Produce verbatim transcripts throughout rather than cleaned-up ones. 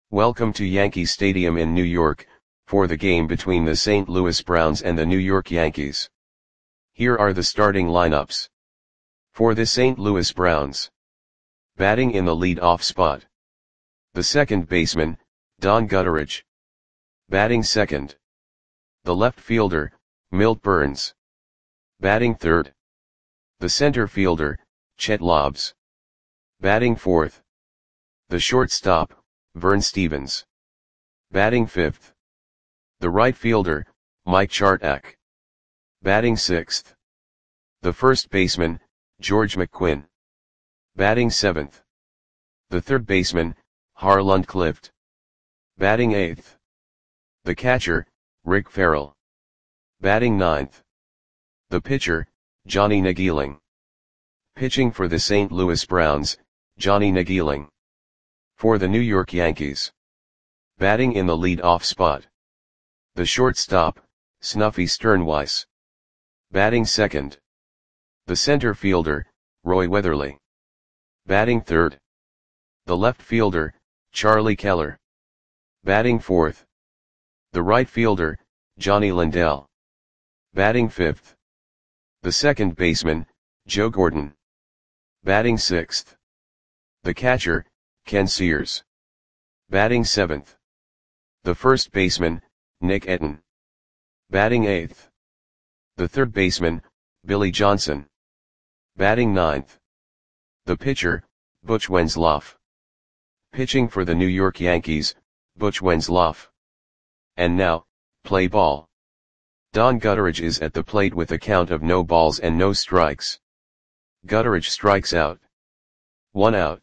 Welcome to Yankee Stadium in New York, for the game between the Saint Louis Browns and the New York Yankees. Here are the starting lineups. For the Saint Louis Browns. Batting in the lead-off spot. The second baseman, Don Gutteridge. Batting second. The left fielder, Milt Burns. Batting third. The center fielder, Chet Lobbs. Batting fourth. The shortstop, Vern Stephens. Batting fifth. The right fielder, Mike Chartak. Batting sixth. The first baseman, George McQuinn. Batting seventh. The third baseman, Harland Clift. Batting eighth. The catcher, Rick Farrell. Batting ninth. The pitcher, Johnny Nageeling. Pitching for the Saint Louis Browns, Johnny Nageeling. For the New York Yankees. Batting in the lead-off spot. The shortstop, Snuffy Sternweiss. Batting second. The center fielder, Roy Weatherly. Batting third. The left fielder, Charlie Keller. Batting fourth. The right fielder, Johnny Lindell. Batting fifth. The second baseman, Joe Gordon. Batting sixth. The catcher, Ken Sears. Batting seventh. The first baseman, Nick Etten. Batting eighth. The third baseman, Billy Johnson. Batting ninth. The pitcher, Butch Wenzloff. Pitching for the New York Yankees, Butch Wenzloff. And now, play ball. Don Gutteridge is at the plate with a count of no balls and no strikes. Gutteridge strikes out. One out.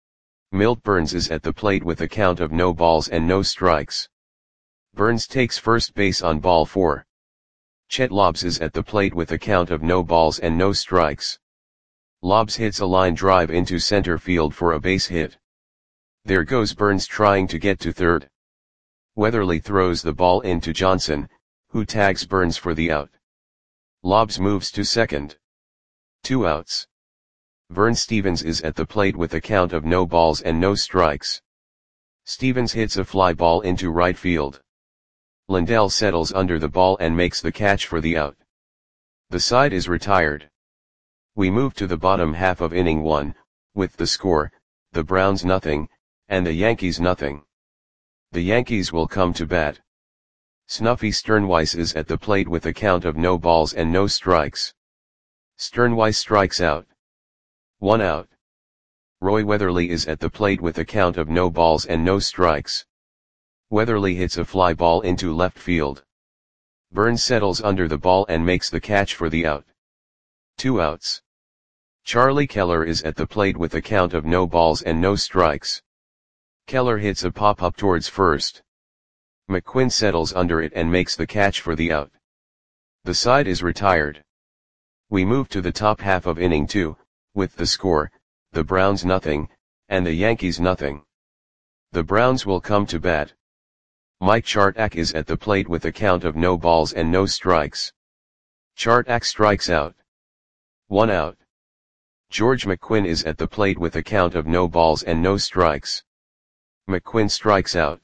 Milt Burns is at the plate with a count of no balls and no strikes. Burns takes first base on ball four. Chet Lobbs is at the plate with a count of no balls and no strikes. Lobbs hits a line drive into center field for a base hit. There goes Burns trying to get to third. Weatherly throws the ball into Johnson, who tags Burns for the out. Lobbs moves to second. Two outs. Vern Stephens is at the plate with a count of no balls and no strikes. Stephens hits a fly ball into right field. Lindell settles under the ball and makes the catch for the out. The side is retired. We move to the bottom half of inning one, with the score, the Browns nothing, and the Yankees nothing. The Yankees will come to bat. Snuffy Sternweiss is at the plate with a count of no balls and no strikes. Sternweiss strikes out. One out. Roy Weatherly is at the plate with a count of no balls and no strikes. Weatherly hits a fly ball into left field. Burns settles under the ball and makes the catch for the out. Two outs. Charlie Keller is at the plate with a count of no balls and no strikes. Keller hits a pop-up towards first. McQuinn settles under it and makes the catch for the out. The side is retired. We move to the top half of inning two, with the score, the Browns nothing, and the Yankees nothing. The Browns will come to bat. Mike Chartak is at the plate with a count of no balls and no strikes. Chartak strikes out. One out. George McQuinn is at the plate with a count of no balls and no strikes. McQuinn strikes out.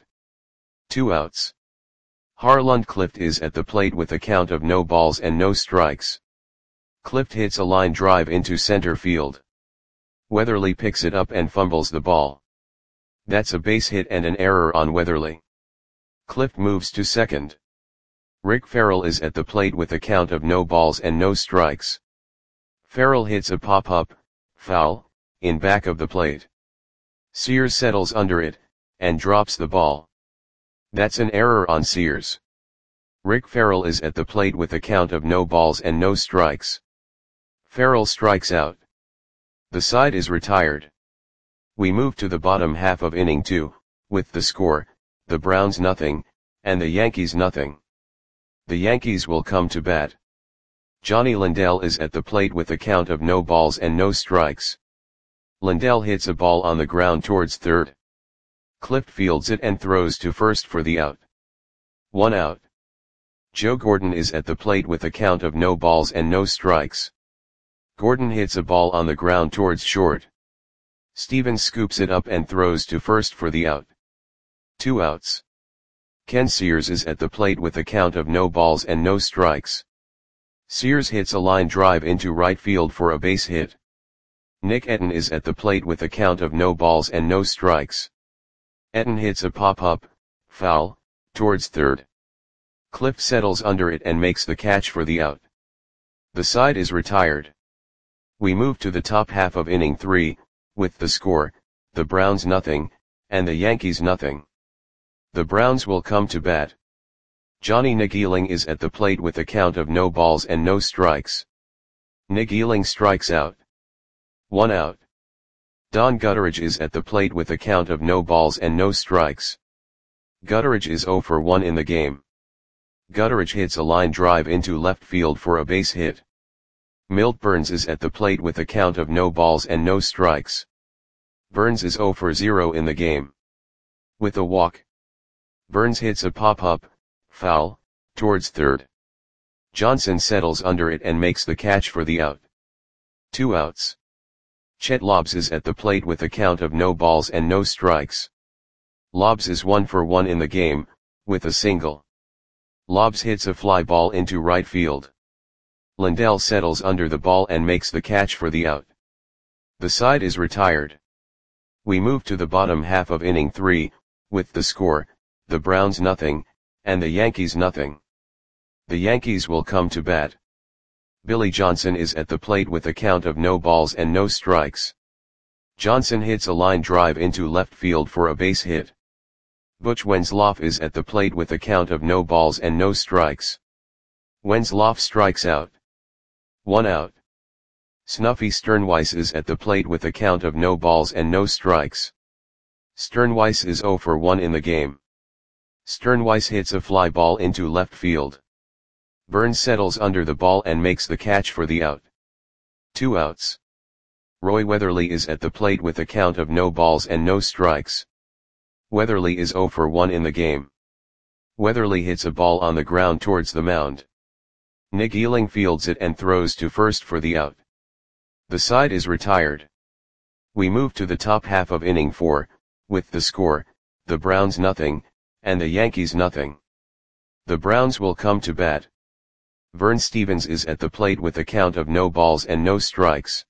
Two outs. Harland Clift is at the plate with a count of no balls and no strikes. Clift hits a line drive into center field. Weatherly picks it up and fumbles the ball. That's a base hit and an error on Weatherly. Clift moves to second. Rick Farrell is at the plate with a count of no balls and no strikes. Farrell hits a pop-up, foul, in back of the plate. Sears settles under it, and drops the ball. That's an error on Sears. Rick Farrell is at the plate with a count of no balls and no strikes. Farrell strikes out. The side is retired. We move to the bottom half of inning two, with the score, the Browns nothing, and the Yankees nothing. The Yankees will come to bat. Johnny Lindell is at the plate with a count of no balls and no strikes. Lindell hits a ball on the ground towards third. Clift fields it and throws to first for the out. One out. Joe Gordon is at the plate with a count of no balls and no strikes. Gordon hits a ball on the ground towards short. Stephens scoops it up and throws to first for the out. Two outs. Ken Sears is at the plate with a count of no balls and no strikes. Sears hits a line drive into right field for a base hit. Nick Etten is at the plate with a count of no balls and no strikes. Etten hits a pop-up, foul, towards third. Clift settles under it and makes the catch for the out. The side is retired. We move to the top half of inning three, with the score, the Browns nothing, and the Yankees nothing. The Browns will come to bat. Johnny Nageeling is at the plate with a count of no balls and no strikes. Nageeling strikes out. One out. Don Gutteridge is at the plate with a count of no balls and no strikes. Gutteridge is oh for one in the game. Gutteridge hits a line drive into left field for a base hit. Milt Burns is at the plate with a count of no balls and no strikes. Burns is oh for zero in the game. With a walk. Burns hits a pop-up, foul, towards third. Johnson settles under it and makes the catch for the out. Two outs. Chet Lobbs is at the plate with a count of no balls and no strikes. Lobbs is one for one in the game, with a single. Lobbs hits a fly ball into right field. Lindell settles under the ball and makes the catch for the out. The side is retired. We move to the bottom half of inning three, with the score, the Browns nothing, and the Yankees nothing. The Yankees will come to bat. Billy Johnson is at the plate with a count of no balls and no strikes. Johnson hits a line drive into left field for a base hit. Butch Wenzloff is at the plate with a count of no balls and no strikes. Wenzloff strikes out. One out. Snuffy Sternweiss is at the plate with a count of no balls and no strikes. Sternweiss is oh for one in the game. Sternweiss hits a fly ball into left field. Burns settles under the ball and makes the catch for the out. Two outs. Roy Weatherly is at the plate with a count of no balls and no strikes. Weatherly is oh for one in the game. Weatherly hits a ball on the ground towards the mound. Nageeling fields it and throws to first for the out. The side is retired. We move to the top half of inning four, with the score, the Browns nothing, and the Yankees nothing. The Browns will come to bat. Vern Stevens is at the plate with a count of no balls and no strikes.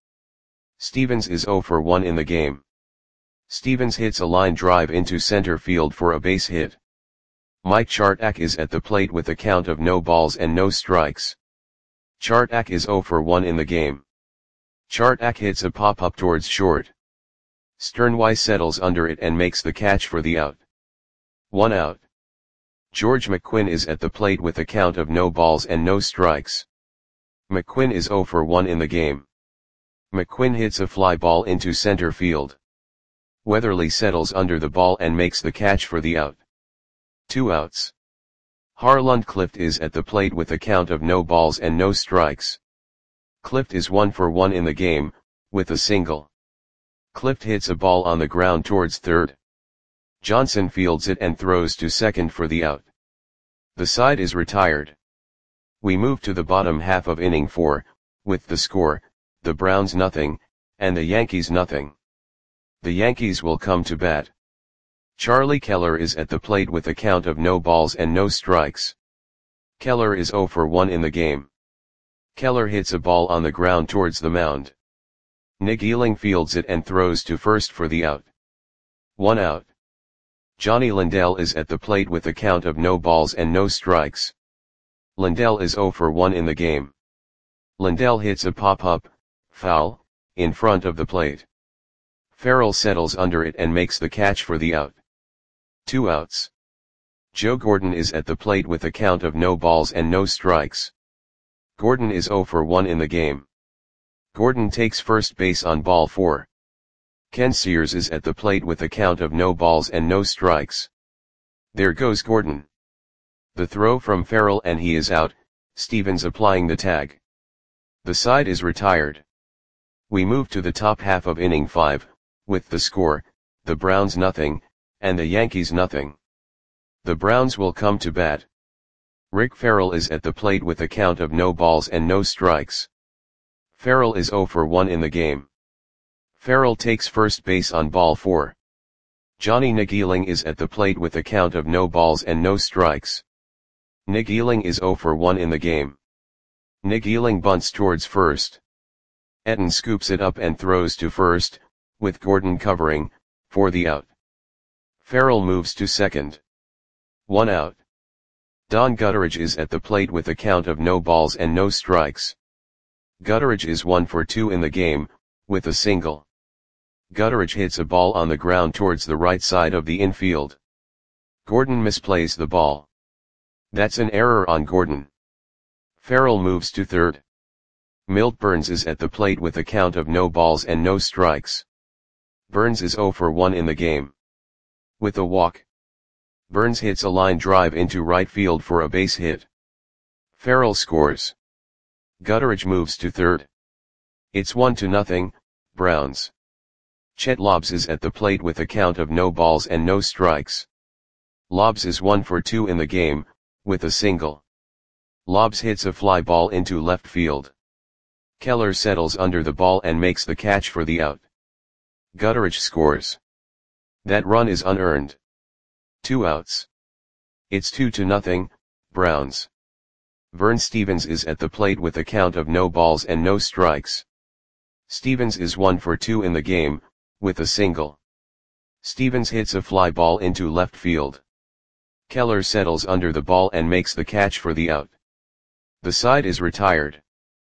Stevens is oh for one in the game. Stevens hits a line drive into center field for a base hit. Mike Chartak is at the plate with a count of no balls and no strikes. Chartak is oh for one in the game. Chartak hits a pop-up towards short. Sternweiss settles under it and makes the catch for the out. One out. George McQuinn is at the plate with a count of no balls and no strikes. McQuinn is oh for one in the game. McQuinn hits a fly ball into center field. Weatherly settles under the ball and makes the catch for the out. Two outs. Harland Clift is at the plate with a count of no balls and no strikes. Clift is one for one in the game, with a single. Clift hits a ball on the ground towards third. Johnson fields it and throws to second for the out. The side is retired. We move to the bottom half of inning four, with the score, the Browns nothing, and the Yankees nothing. The Yankees will come to bat. Charlie Keller is at the plate with a count of no balls and no strikes. Keller is oh for one in the game. Keller hits a ball on the ground towards the mound. Nageeling fields it and throws to first for the out. One out. Johnny Lindell is at the plate with a count of no balls and no strikes. Lindell is oh for one in the game. Lindell hits a pop-up, foul, in front of the plate. Farrell settles under it and makes the catch for the out. Two outs. Joe Gordon is at the plate with a count of no balls and no strikes. Gordon is oh for one in the game. Gordon takes first base on ball four. Ken Sears is at the plate with a count of no balls and no strikes. There goes Gordon. The throw from Farrell and he is out, Stevens applying the tag. The side is retired. We move to the top half of inning five, with the score, the Browns nothing, and the Yankees nothing. The Browns will come to bat. Rick Farrell is at the plate with a count of no balls and no strikes. Farrell is oh for one in the game. Farrell takes first base on ball four. Johnny Nagieling is at the plate with a count of no balls and no strikes. Nagieling is zero for one in the game. Nagieling bunts towards first. Etten scoops it up and throws to first, with Gordon covering, for the out. Farrell moves to second. One out. Don Gutteridge is at the plate with a count of no balls and no strikes. Gutteridge is one for two in the game, with a single. Gutteridge hits a ball on the ground towards the right side of the infield. Gordon misplays the ball. That's an error on Gordon. Farrell moves to third. Milt Burns is at the plate with a count of no balls and no strikes. Burns is zero for one in the game. With a walk. Burns hits a line drive into right field for a base hit. Farrell scores. Gutteridge moves to third. It's one to nothing, Browns. Chet Lobbs is at the plate with a count of no balls and no strikes. Lobbs is one for two in the game, with a single. Lobbs hits a fly ball into left field. Keller settles under the ball and makes the catch for the out. Gutteridge scores. That run is unearned. Two outs. It's two to nothing, Browns. Vern Stevens is at the plate with a count of no balls and no strikes. Stevens is one for two in the game, with a single. Stevens hits a fly ball into left field. Keller settles under the ball and makes the catch for the out. The side is retired.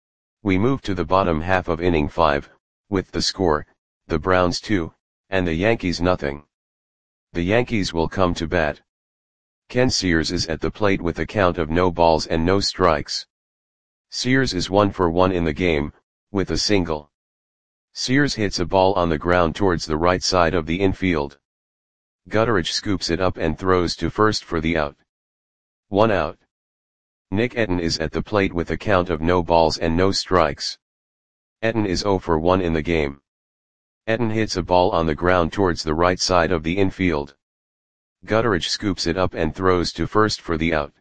We move to the bottom half of inning five, with the score, the Browns two, and the Yankees nothing. The Yankees will come to bat. Ken Sears is at the plate with a count of no balls and no strikes. Sears is one for one in the game, with a single. Sears hits a ball on the ground towards the right side of the infield. Gutteridge scoops it up and throws to first for the out. One out. Nick Etten is at the plate with a count of no balls and no strikes. Etten is zero for one in the game. Etten hits a ball on the ground towards the right side of the infield. Gutteridge scoops it up and throws to first for the out.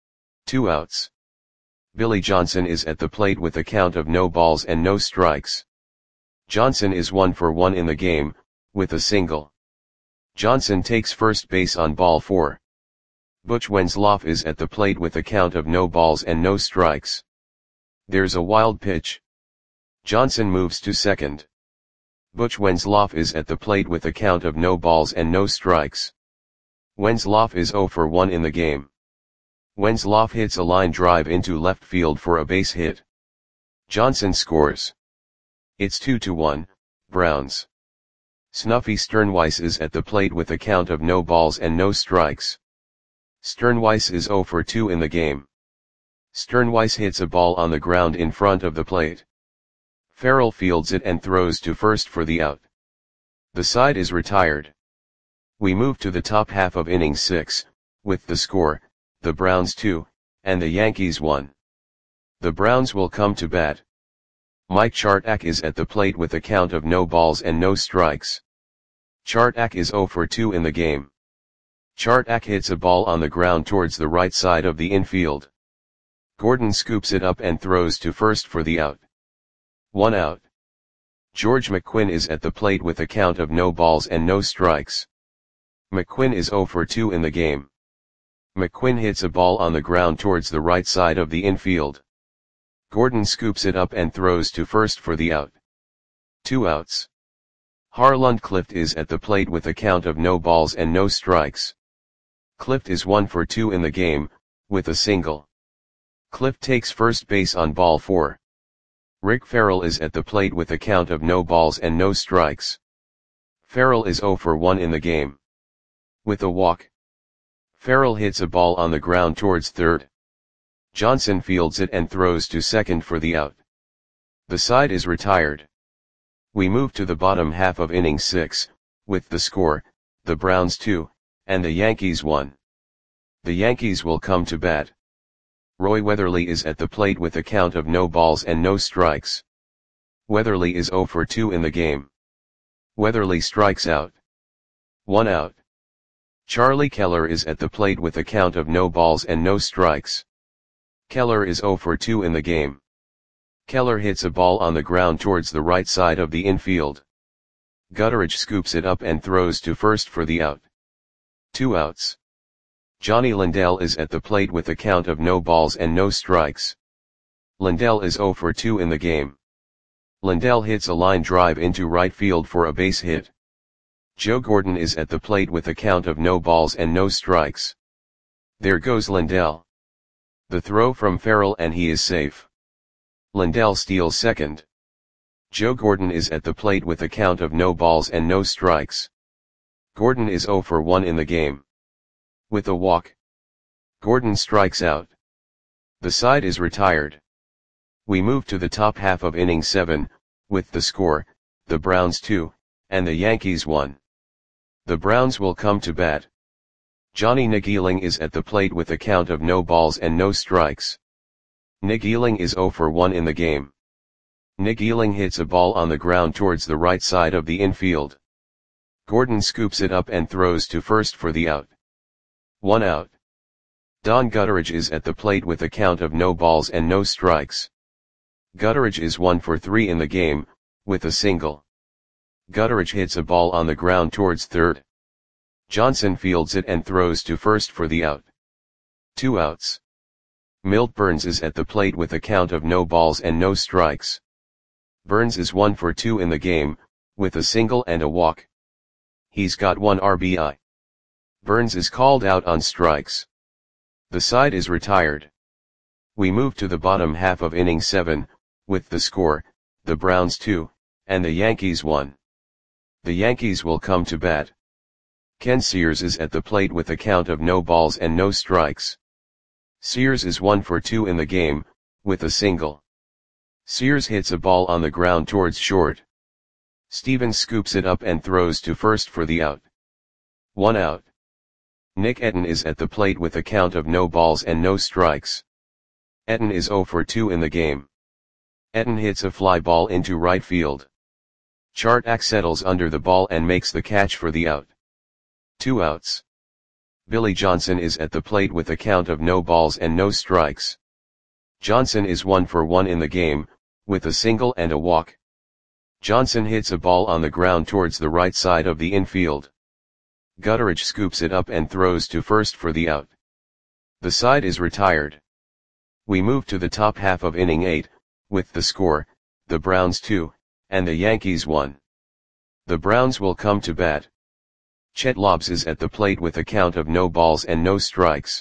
Two outs. Billy Johnson is at the plate with a count of no balls and no strikes. Johnson is one for one in the game, with a single. Johnson takes first base on ball four. Butch Wenzloff is at the plate with a count of no balls and no strikes. There's a wild pitch. Johnson moves to second. Butch Wenzloff is at the plate with a count of no balls and no strikes. Wenzloff is zero for one in the game. Wenzloff hits a line drive into left field for a base hit. Johnson scores. It's two to one, Browns. Snuffy Sternweiss is at the plate with a count of no balls and no strikes. Sternweiss is zero for two in the game. Sternweiss hits a ball on the ground in front of the plate. Farrell fields it and throws to first for the out. The side is retired. We move to the top half of inning six, with the score, the Browns two, and the Yankees one. The Browns will come to bat. Mike Chartak is at the plate with a count of no balls and no strikes. Chartak is zero for two in the game. Chartak hits a ball on the ground towards the right side of the infield. Gordon scoops it up and throws to first for the out. One out. George McQuinn is at the plate with a count of no balls and no strikes. McQuinn is zero for two in the game. McQuinn hits a ball on the ground towards the right side of the infield. Gordon scoops it up and throws to first for the out. Two outs. Harland Clift is at the plate with a count of no balls and no strikes. Clift is one for two in the game, with a single. Clift takes first base on ball four. Rick Farrell is at the plate with a count of no balls and no strikes. Farrell is zero for one in the game. With a walk. Farrell hits a ball on the ground towards third. Johnson fields it and throws to second for the out. The side is retired. We move to the bottom half of inning six, with the score, the Browns two, and the Yankees one. The Yankees will come to bat. Roy Weatherly is at the plate with a count of no balls and no strikes. Weatherly is zero for two in the game. Weatherly strikes out. One out. Charlie Keller is at the plate with a count of no balls and no strikes. Keller is zero for two in the game. Keller hits a ball on the ground towards the right side of the infield. Gutteridge scoops it up and throws to first for the out. Two outs. Johnny Lindell is at the plate with a count of no balls and no strikes. Lindell is oh for two in the game. Lindell hits a line drive into right field for a base hit. Joe Gordon is at the plate with a count of no balls and no strikes. There goes Lindell. The throw from Farrell and he is safe. Lindell steals second. Joe Gordon is at the plate with a count of no balls and no strikes. Gordon is oh for one in the game. With a walk, Gordon strikes out. The side is retired. We move to the top half of inning seven, with the score, the Browns two, and the Yankees one. The Browns will come to bat. Johnny Nageeling is at the plate with a count of no balls and no strikes. Nageeling is oh for one in the game. Nageeling hits a ball on the ground towards the right side of the infield. Gordon scoops it up and throws to first for the out. One out. Don Gutteridge is at the plate with a count of no balls and no strikes. Gutteridge is one for three in the game, with a single. Gutteridge hits a ball on the ground towards third. Johnson fields it and throws to first for the out. Two outs. Milt Burns is at the plate with a count of no balls and no strikes. Burns is one for two in the game, with a single and a walk. He's got one R B I. Burns is called out on strikes. The side is retired. We move to the bottom half of inning seven, with the score, the Browns two, and the Yankees one. The Yankees will come to bat. Ken Sears is at the plate with a count of no balls and no strikes. Sears is one for two in the game, with a single. Sears hits a ball on the ground towards short. Stevens scoops it up and throws to first for the out. One out. Nick Etten is at the plate with a count of no balls and no strikes. Etten is oh for two in the game. Etten hits a fly ball into right field. Chartak settles under the ball and makes the catch for the out. Two outs. Billy Johnson is at the plate with a count of no balls and no strikes. Johnson is one for one in the game, with a single and a walk. Johnson hits a ball on the ground towards the right side of the infield. Gutteridge scoops it up and throws to first for the out. The side is retired. We move to the top half of inning eight, with the score, the Browns two, and the Yankees one. The Browns will come to bat. Chet Lobbs is at the plate with a count of no balls and no strikes.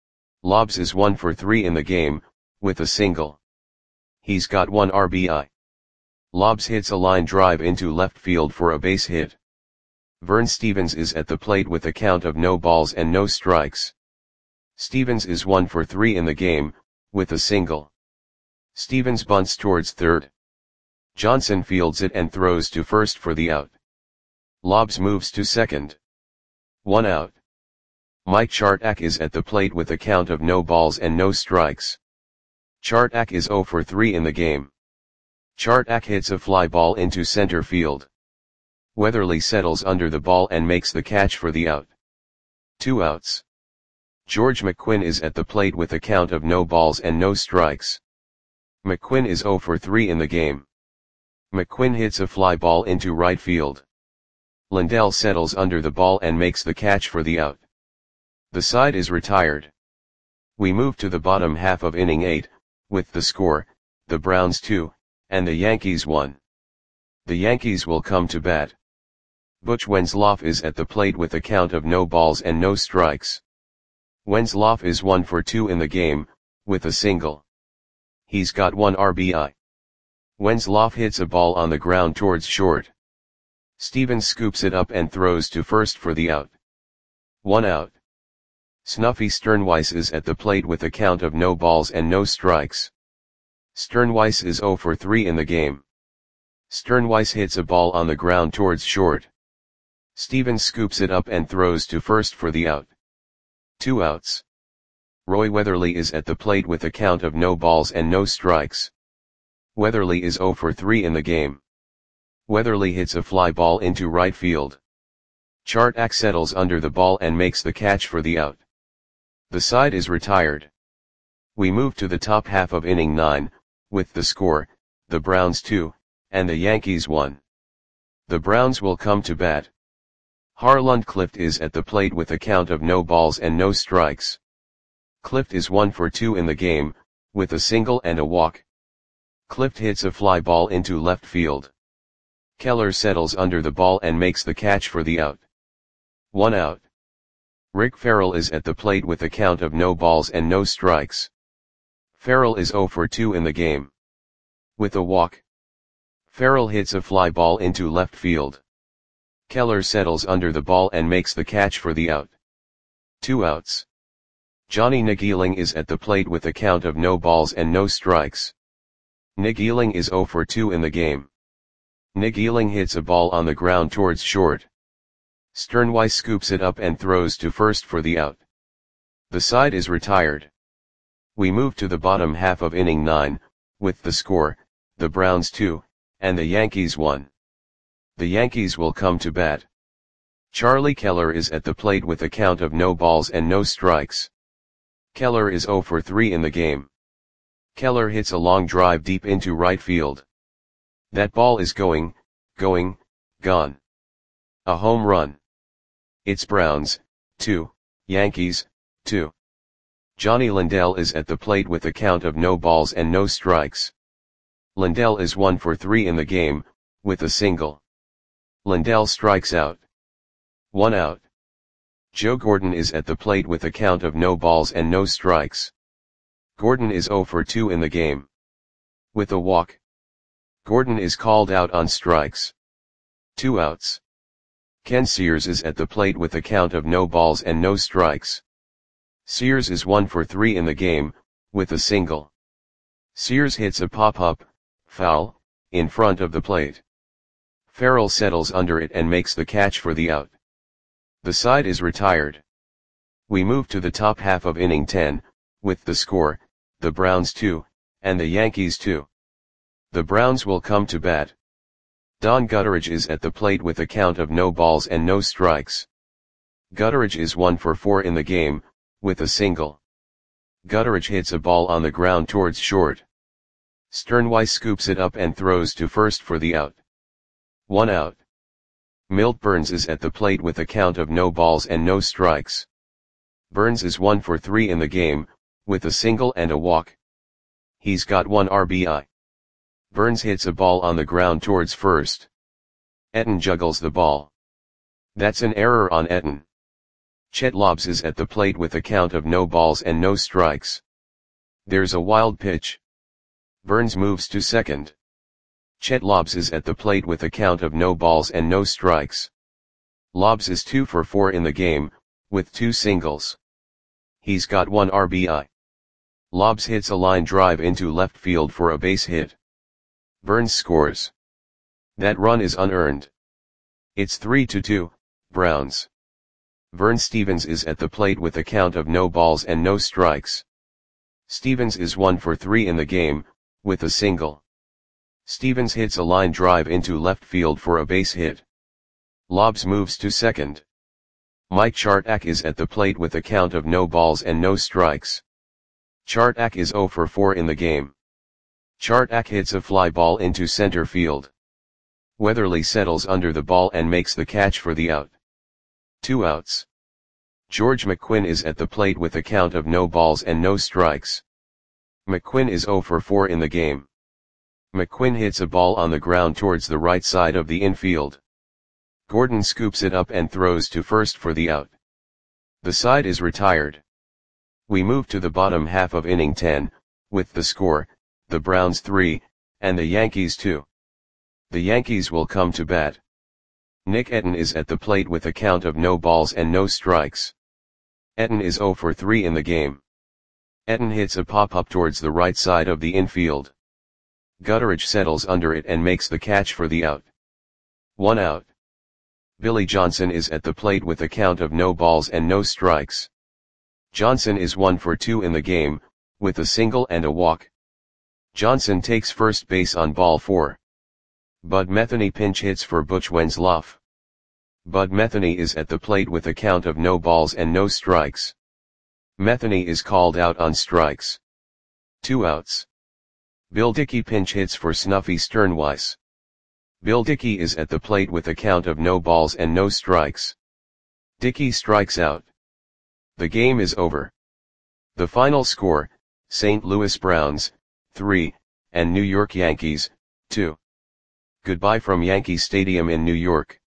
Lobbs is one for three in the game, with a single. He's got one R B I. Lobbs hits a line drive into left field for a base hit. Vern Stevens is at the plate with a count of no balls and no strikes. Stevens is one for three in the game, with a single. Stevens bunts towards third. Johnson fields it and throws to first for the out. Lobbs moves to second. One out. Mike Chartak is at the plate with a count of no balls and no strikes. Chartak is oh for three in the game. Chartak hits a fly ball into center field. Weatherly settles under the ball and makes the catch for the out. Two outs. George McQuinn is at the plate with a count of no balls and no strikes. McQuinn is oh for three in the game. McQuinn hits a fly ball into right field. Lindell settles under the ball and makes the catch for the out. The side is retired. We move to the bottom half of inning eight, with the score, the Browns two, and the Yankees one. The Yankees will come to bat. Butch Wenzloff is at the plate with a count of no balls and no strikes. Wenzloff is one for two in the game, with a single. He's got one R B I. Wenzloff hits a ball on the ground towards short. Stevens scoops it up and throws to first for the out. One out. Snuffy Sternweiss is at the plate with a count of no balls and no strikes. Sternweiss is oh for three in the game. Sternweiss hits a ball on the ground towards short. Stevens scoops it up and throws to first for the out. Two outs. Roy Weatherly is at the plate with a count of no balls and no strikes. Weatherly is oh for three in the game. Weatherly hits a fly ball into right field. Chartak settles under the ball and makes the catch for the out. The side is retired. We move to the top half of inning nine, with the score, the Browns two, and the Yankees one. The Browns will come to bat. Harlund Clift is at the plate with a count of no balls and no strikes. Clift is one for two in the game, with a single and a walk. Clift hits a fly ball into left field. Keller settles under the ball and makes the catch for the out. One out. Rick Farrell is at the plate with a count of no balls and no strikes. Farrell is zero for two in the game. With a walk. Farrell hits a fly ball into left field. Keller settles under the ball and makes the catch for the out. Two outs. Johnny Nagieling is at the plate with a count of no balls and no strikes. Nagieling is zero for two in the game. Nagieling hits a ball on the ground towards short. Sternweiss scoops it up and throws to first for the out. The side is retired. We move to the bottom half of inning nine, with the score, the Browns two, and the Yankees one. The Yankees will come to bat. Charlie Keller is at the plate with a count of no balls and no strikes. Keller is zero for three in the game. Keller hits a long drive deep into right field. That ball is going, going, gone. A home run. It's Browns, two, Yankees, two. Johnny Lindell is at the plate with a count of no balls and no strikes. Lindell is one for three in the game, with a single. Lindell strikes out. One out. Joe Gordon is at the plate with a count of no balls and no strikes. Gordon is zero for two in the game. With a walk. Gordon is called out on strikes. Two outs. Ken Sears is at the plate with a count of no balls and no strikes. Sears is one for three in the game, with a single. Sears hits a pop-up, foul, in front of the plate. Farrell settles under it and makes the catch for the out. The side is retired. We move to the top half of inning ten, with the score, the Browns two, and the Yankees two. The Browns will come to bat. Don Gutteridge is at the plate with a count of no balls and no strikes. Gutteridge is one for four in the game, with a single. Gutteridge hits a ball on the ground towards short. Sternweiss scoops it up and throws to first for the out. One out. Milt Burns is at the plate with a count of no balls and no strikes. Burns is one for three in the game, with a single and a walk. He's got one R B I. Burns hits a ball on the ground towards first. Etten juggles the ball. That's an error on Etten. Chet Lobbs is at the plate with a count of no balls and no strikes. There's a wild pitch. Burns moves to second. Chet Lobbs is at the plate with a count of no balls and no strikes. Lobbs is two for four in the game, with two singles. He's got one R B I. Lobbs hits a line drive into left field for a base hit. Burns scores. That run is unearned. It's three to two, Browns. Vern Stevens is at the plate with a count of no balls and no strikes. Stevens is one for three in the game, with a single. Stevens hits a line drive into left field for a base hit. Lobbs moves to second. Mike Chartak is at the plate with a count of no balls and no strikes. Chartak is zero for four in the game. Chartak hits a fly ball into center field. Weatherly settles under the ball and makes the catch for the out. Two outs. George McQuinn is at the plate with a count of no balls and no strikes. McQuinn is zero for four in the game. McQuinn hits a ball on the ground towards the right side of the infield. Gordon scoops it up and throws to first for the out. The side is retired. We move to the bottom half of inning ten, with the score, the Browns three, and the Yankees two. The Yankees will come to bat. Nick Etten is at the plate with a count of no balls and no strikes. Etten is zero for three in the game. Etten hits a pop-up towards the right side of the infield. Gutteridge settles under it and makes the catch for the out. One out. Billy Johnson is at the plate with a count of no balls and no strikes. Johnson is one for two in the game, with a single and a walk. Johnson takes first base on ball four. Bud Metheny pinch hits for Butch Wensloff. Bud Metheny is at the plate with a count of no balls and no strikes. Metheny is called out on strikes. Two outs. Bill Dickey pinch hits for Snuffy Sternweiss. Bill Dickey is at the plate with a count of no balls and no strikes. Dickey strikes out. The game is over. The final score, Saint Louis Browns, three, and New York Yankees, two. Goodbye from Yankee Stadium in New York.